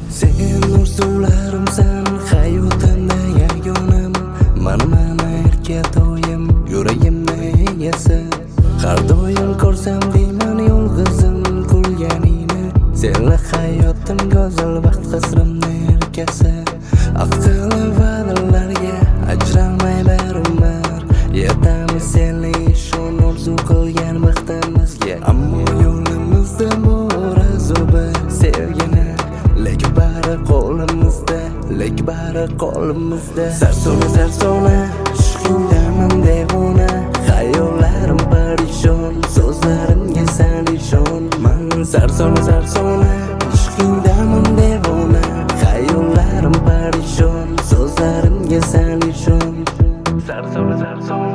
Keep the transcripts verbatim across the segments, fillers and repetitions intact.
Sen orzularimsan, hayotimda yagonam. Mana mana erka to'yim, yuragimni egasi. Har doim ko'rsam deyman yolg'izim kulganingni. Senla hayotim go'zal vaqt qasrimni erkasi. Aqli va'dalarga ajralmay barumar. Yetamiz senli ishon orzu qilgan vaqtimizga. Ammo yo'limizda bor azobi sevgini. Lek bari qo'limizda, lek bari qo'limizda. Sarsona sarsona ishqingdaman devona. Xayollarim parishon, so'zlarimga sal ishon. Man sarsona sarsona ishqingdaman devona. Xayollarim parishon, so'zlarimga sal ishon. Sarsona sarsona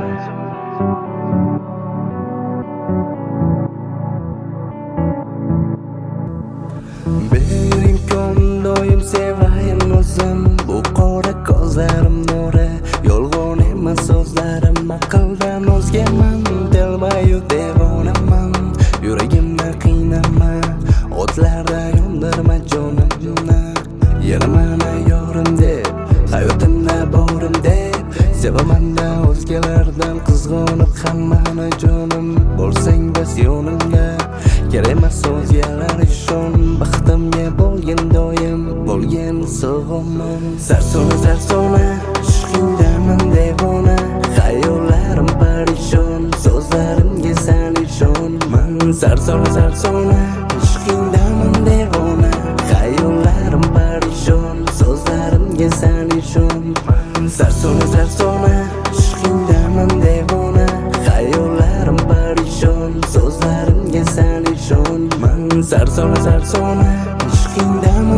bir imkon doim sevayin o'zim. Bu qora ko'zlarim nuri, yolg'on emas so'zlarim. Aqldan o'zgaman, telbayu devonaman. Yuragimni qiynama, o'tlarda yondirma jonimni. Yana mana yorim deb, hayotimda borim deb. Sevaman-da o'zgalardan qizg'onib hammani jonim. Bo'lsang bas yonimda, kerak emas o'zgalar ishon. Baxtimga bo'lgin doim, bo'lgin sog'omon. Sarsona sarsona ishqingdaman devona. Xayollarim parishon, so'zlarimga sal ishon. Man sarsona sarsona ishqingdaman devona. Xayollarim parishon, so'zlarimga sal ishon. Sarsona sarsona ishqingdaman devona. Xayollarim parishon, so'zlarimga sal ishon. Man sarsona sarsona ishqingdaman